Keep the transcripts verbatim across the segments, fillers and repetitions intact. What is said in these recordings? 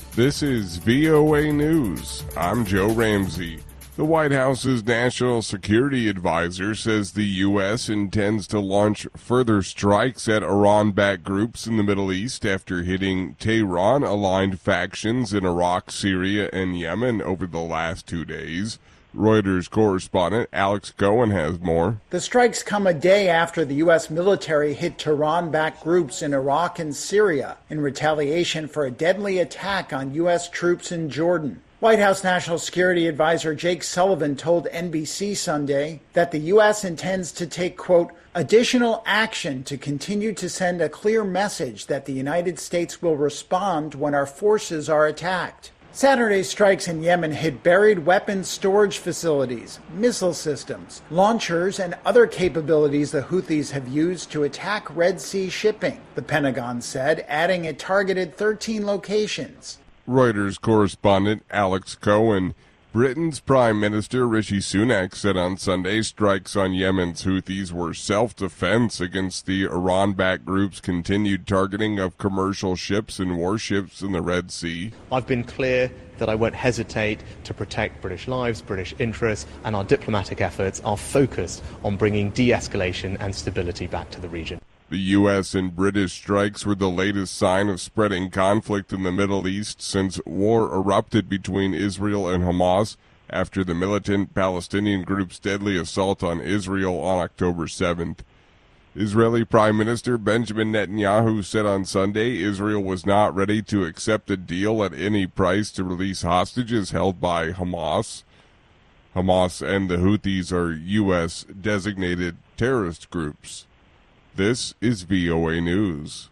This is V O A News. I'm Joe Ramsey. The White House's National Security Advisor says the U S intends to launch further strikes at Iran-backed groups in the Middle East after hitting Tehran-aligned factions in Iraq, Syria, and Yemen over the last two days. Reuters correspondent Alex Cohen has more. The strikes come a day after the U S military hit Tehran-backed groups in Iraq and Syria in retaliation for a deadly attack on U S troops in Jordan. White House National Security Advisor Jake Sullivan told N B C Sunday that the U S intends to take, quote, additional action to continue to send a clear message that the United States will respond when our forces are attacked. Saturday's strikes in Yemen hit buried weapons storage facilities, missile systems, launchers, and other capabilities the Houthis have used to attack Red Sea shipping, the Pentagon said, adding it targeted thirteen locations. Reuters correspondent Alex Cohen. Britain's Prime Minister Rishi Sunak said on Sunday strikes on Yemen's Houthis were self-defense against the Iran-backed group's continued targeting of commercial ships and warships in the Red Sea. I've been clear that I won't hesitate to protect British lives, British interests, and our diplomatic efforts are focused on bringing de-escalation and stability back to the region. The U S and British strikes were the latest sign of spreading conflict in the Middle East since war erupted between Israel and Hamas after the militant Palestinian group's deadly assault on Israel on October seventh. Israeli Prime Minister Benjamin Netanyahu said on Sunday Israel was not ready to accept a deal at any price to release hostages held by Hamas. Hamas and the Houthis are U S designated terrorist groups. This is V O A News.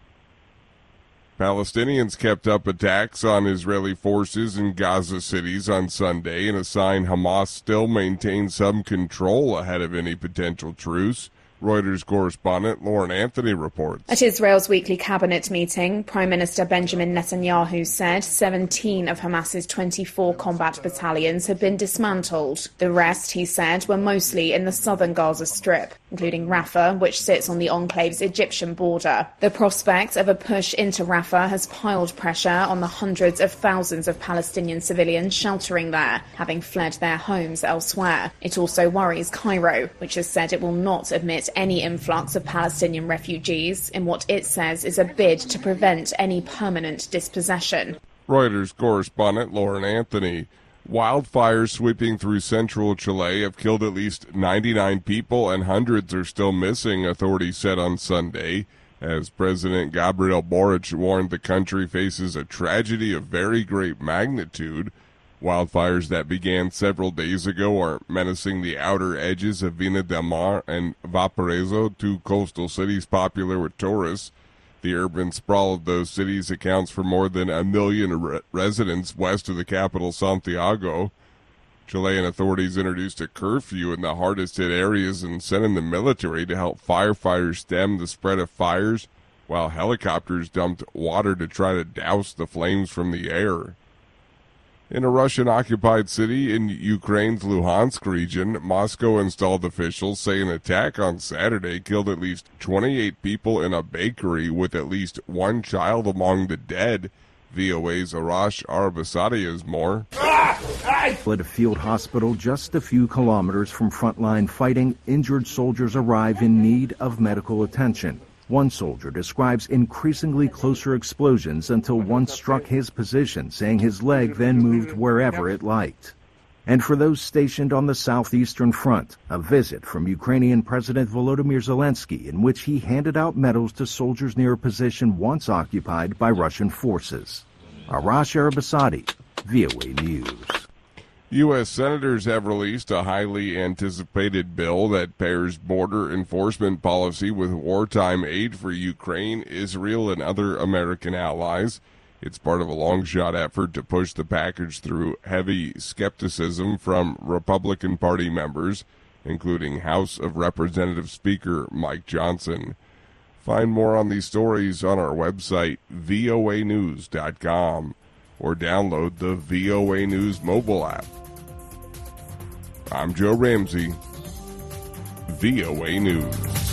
Palestinians kept up attacks on Israeli forces in Gaza cities on Sunday in a sign Hamas still maintains some control ahead of any potential truce. Reuters correspondent Lauren Anthony reports. At Israel's weekly cabinet meeting, Prime Minister Benjamin Netanyahu said seventeen of Hamas's twenty-four combat battalions had been dismantled. The rest, he said, were mostly in the southern Gaza Strip, including Rafah, which sits on the enclave's Egyptian border. The prospect of a push into Rafah has piled pressure on the hundreds of thousands of Palestinian civilians sheltering there, having fled their homes elsewhere. It also worries Cairo, which has said it will not admit any influx of Palestinian refugees in what it says is a bid to prevent any permanent dispossession. Reuters correspondent Lauren Anthony. Wildfires sweeping through central Chile have killed at least ninety-nine people and hundreds are still missing, authorities said on Sunday, as President Gabriel Boric warned the country faces a tragedy of very great magnitude. Wildfires that began several days ago are menacing the outer edges of Vina del Mar and Valparaiso, two coastal cities popular with tourists. The urban sprawl of those cities accounts for more than a million re- residents west of the capital, Santiago. Chilean authorities introduced a curfew in the hardest-hit areas and sent in the military to help firefighters stem the spread of fires, while helicopters dumped water to try to douse the flames from the air. In a Russian-occupied city in Ukraine's Luhansk region, Moscow installed officials say an attack on Saturday killed at least twenty-eight people in a bakery with at least one child among the dead. V O A's Arash Arabasadi has more. At a field hospital just a few kilometers from frontline fighting, injured soldiers arrive in need of medical attention. One soldier describes increasingly closer explosions until one struck his position, saying his leg then moved wherever it liked. And for those stationed on the southeastern front, a visit from Ukrainian President Volodymyr Zelensky in which he handed out medals to soldiers near a position once occupied by Russian forces. Arash Arabasadi, V O A News. U S senators have released a highly anticipated bill that pairs border enforcement policy with wartime aid for Ukraine, Israel, and other American allies. It's part of a long-shot effort to push the package through heavy skepticism from Republican Party members, including House of Representatives Speaker Mike Johnson. Find more on these stories on our website, V O A news dot com, or download the V O A News mobile app. I'm Joe Ramsey, V O A News.